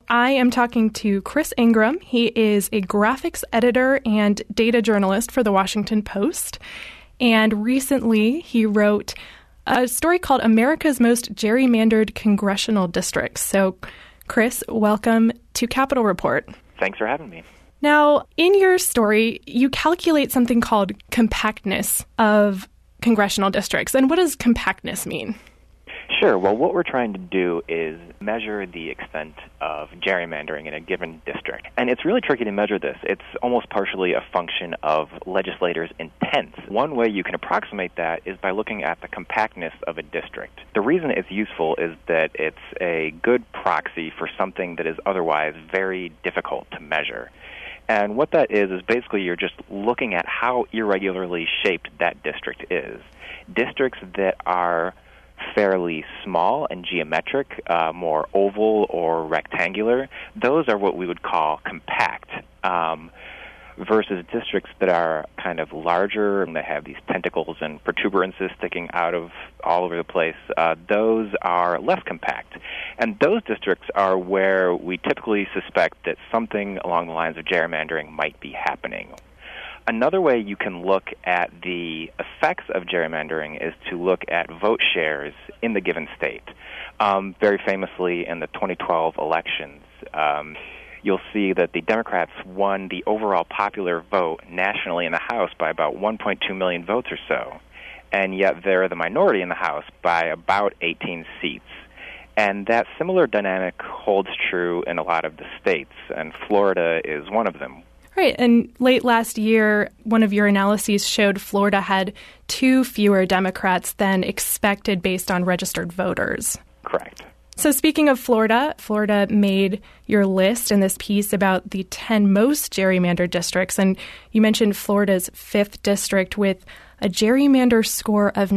I am talking to Chris Ingram. He is a graphics editor and data journalist for The Washington Post. And recently he wrote a story called America's Most Gerrymandered Congressional Districts. So, Chris, welcome to Capitol Report. Thanks for having me. Now, in your story, you calculate something called compactness of congressional districts. And what does compactness mean? Sure. Well, what we're trying to do is measure the extent of gerrymandering in a given district. And it's really tricky to measure this. It's almost partially a function of legislators' intents. One way you can approximate that is by looking at the compactness of a district. The reason it's useful is that it's a good proxy for something that is otherwise very difficult to measure. And what that is basically you're just looking at how irregularly shaped that district is. Districts that are fairly small and geometric, more oval or rectangular, those are what we would call compact, versus districts that are kind of larger and they have these tentacles and protuberances sticking out of all over the place. Those are less compact. And those districts are where we typically suspect that something along the lines of gerrymandering might be happening. Another way you can look at the effects of gerrymandering is to look at vote shares in the given state. Very famously, in the 2012 elections, you'll see that the Democrats won the overall popular vote nationally in the House by about 1.2 million votes or so, and yet they're the minority in the House by about 18 seats. And that similar dynamic holds true in a lot of the states, and Florida is one of them. Right, and late last year, one of your analyses showed Florida had 2 fewer Democrats than expected based on registered voters. Correct. So speaking of Florida, Florida made your list in this piece about the 10 most gerrymandered districts, and you mentioned Florida's 5th district with a gerrymander score of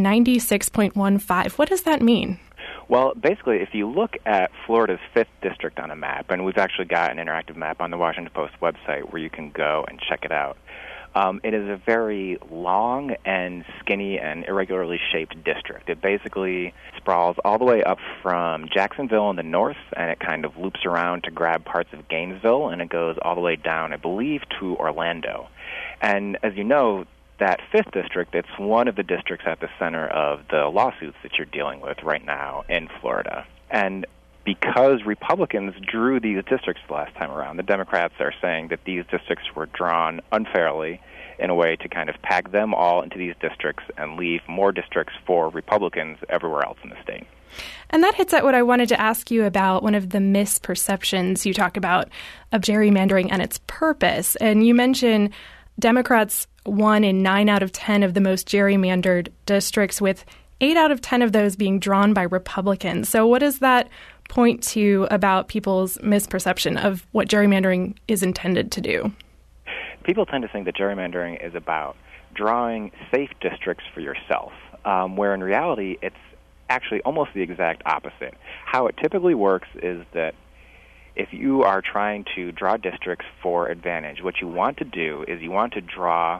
96.15. What does that mean? Well, basically, if you look at Florida's 5th district on a map, and we've actually got an interactive map on the Washington Post website where you can go and check it out, it is a very long and skinny and irregularly shaped district. It basically sprawls all the way up from Jacksonville in the north, and it kind of loops around to grab parts of Gainesville, and it goes all the way down, I believe, to Orlando. And as you know, that 5th district, it's one of the districts at the center of the lawsuits that you're dealing with right now in Florida. And because Republicans drew these districts the last time around, the Democrats are saying that these districts were drawn unfairly in a way to kind of pack them all into these districts and leave more districts for Republicans everywhere else in the state. And that hits at what I wanted to ask you about, one of the misperceptions you talk about of gerrymandering and its purpose. And you mentioned Democrats won in 9 out of 10 of the most gerrymandered districts, with 8 out of 10 of those being drawn by Republicans. So what does that point to about people's misperception of what gerrymandering is intended to do? People tend to think that gerrymandering is about drawing safe districts for yourself, where in reality it's actually almost the exact opposite. How it typically works is that if you are trying to draw districts for advantage, what you want to do is you want to draw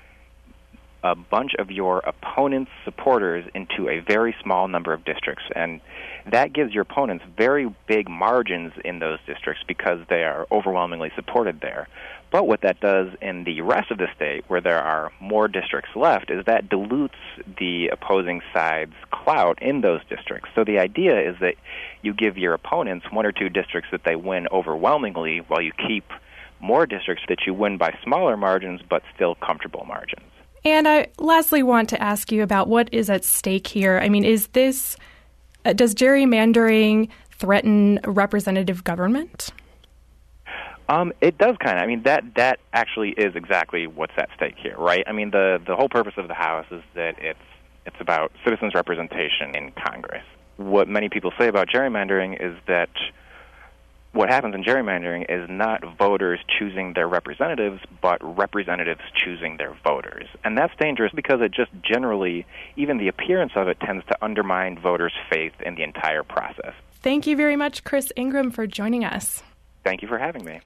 a bunch of your opponent's supporters into a very small number of districts. And that gives your opponents very big margins in those districts because they are overwhelmingly supported there. But what that does in the rest of the state, where there are more districts left, is that dilutes the opposing side's clout in those districts. So the idea is that you give your opponents 1 or 2 districts that they win overwhelmingly, while you keep more districts that you win by smaller margins but still comfortable margins. And I lastly want to ask you about what is at stake here. I mean, does gerrymandering threaten representative government? It does kind of. I mean, that actually is exactly what's at stake here, right? I mean, the whole purpose of the House is that it's about citizens' representation in Congress. What many people say about gerrymandering is that what happens in gerrymandering is not voters choosing their representatives, but representatives choosing their voters. And that's dangerous because it just generally, even the appearance of it, tends to undermine voters' faith in the entire process. Thank you very much, Chris Ingram, for joining us. Thank you for having me.